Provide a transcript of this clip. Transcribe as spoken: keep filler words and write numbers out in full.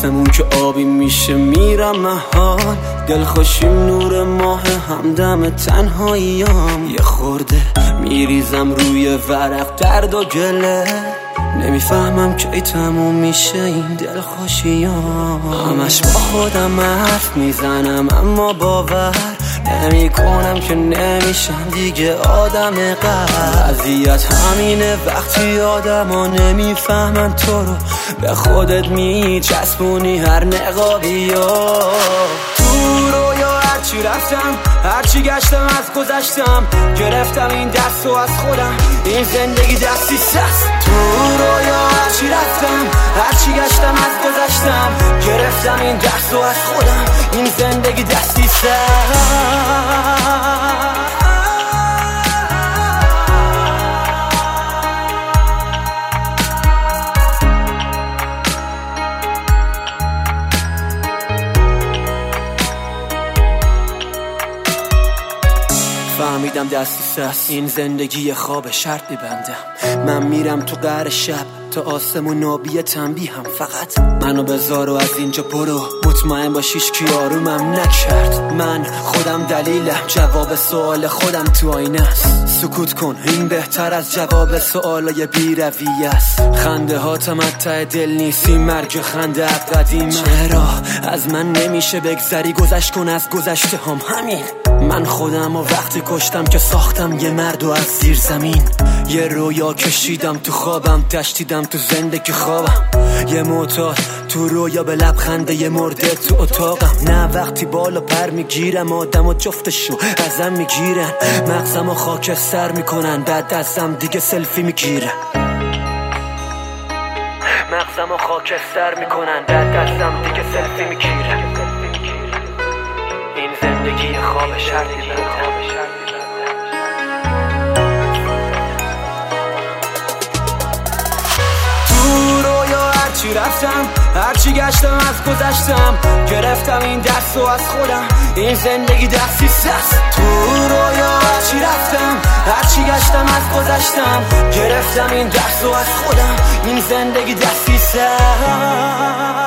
آسمون که آبی میشه میرم محال، دلخوشیم نور ماه همدم تنهاییام، یه خورده میریزم روی ورق درد و گله، نمیفهمم کی تموم میشه این دلخوشیام. همش با خودم حرف میزنم اما باور نمی کنم که نمیشم دیگه آدم قلب. اذیت همینه وقتی آدم ها نمیفهمن تو رو، به خودت میچسبونی هر نقابی ها. تو رویا هرچی رفتم هرچی گشتم از گذشتم، گرفتم این درس و از خودم این زندگی دستی سست. تو رویا هرچی رفتم هرچی گشتم از گذشتم، گرفتم این درس و از خودم این زندگی دستی سست. فهمیدم دستی سست این زندگی خواب شرط میبندم. من میرم تو قعر شب تا آسمون نابی تنبیهم، فقط منو بذار و از اینجا برو، مطمئن باشیش کی آرومم نکرد. من خودم دلیلم، جواب سوال خودم تو آینه است. سکوت کن این بهتر از جواب سوالای بی رویه است. خنده هاتم ته دل نیست، این مرگ خنده قدیمه. چرا از من نمیشه بگذری، گذشت کن از گذشته هم همین. من خودم و وقتی کشتم که ساختم یه مرد و از زیر زمین. یه رویا کشیدم تو خوابم، تشتیدم تو زندگی خوابم. یه معتاد تو رویا به لبخنده یه مرده تو اتاقم. نه وقتی بالا پر میگیرم آدم و جفتشو ازم میگیرن، مغزم و خاکستر میکنن، بعد ازم دیگه سلفی میگیرن. مغزم و خاکستر میکنن، بعد ازم دیگه سلفی میگیرن. این زندگی خواب شرطی بندم. هرچی رفتم هرچی گشتم از گذشتم، گرفتم این درس و از خودم این زندگی دستی سست. تو رویا هرچی رفتم هرچی گشتم از گذشتم، گرفتم این درس و از خودم این زندگی دستی سست.